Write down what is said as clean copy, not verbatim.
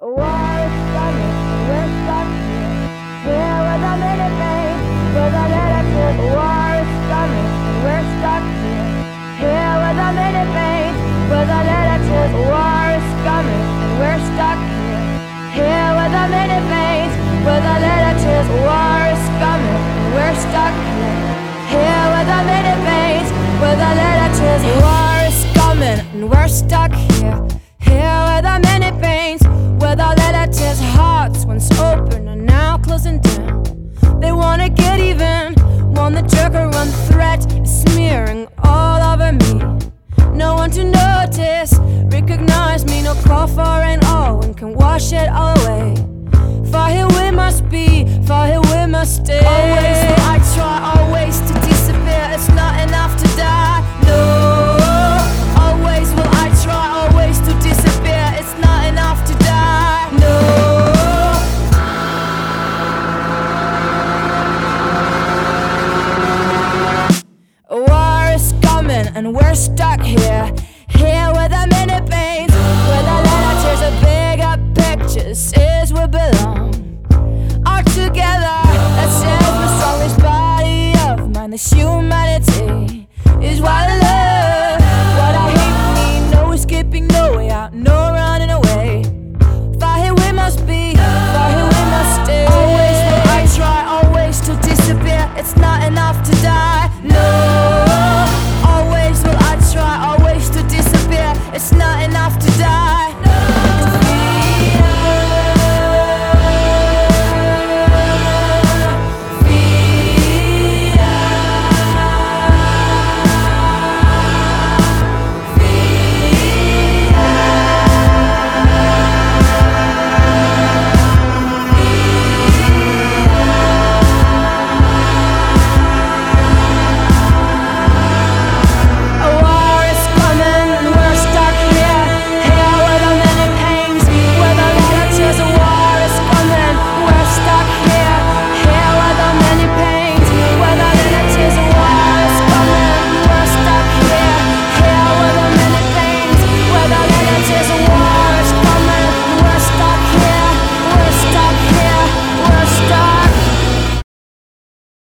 A war is coming, and we're stuck here. Here with a minute maid, with a letter to the war is coming, and we're stuck here. Here with a minute maid, with a letter to the war is coming, and we're stuck here. Here with a minute maid, with a letter to the war is coming, and we're stuck here. Here with a minute maid, with a letter to the war is coming, and we're stuck here. Here with a minute pains, with our relatives' hearts once open are now closing down. They wanna get even, want the jerk or one threat is smearing all over me. No one to notice, recognize me, no call for an all one can wash it all